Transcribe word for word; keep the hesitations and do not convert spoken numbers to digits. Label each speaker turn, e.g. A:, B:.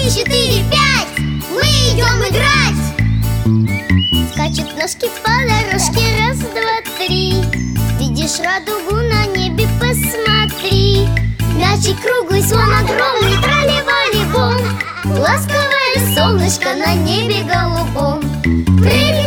A: четыре, пять. Мы идем играть. Скачут ножки по дорожке, раз, два, три. Видишь радугу на небе, посмотри. Мячик круглый, слон огромный, трали-вали-бом. Ласковое солнышко на небе голубом. Прыгай!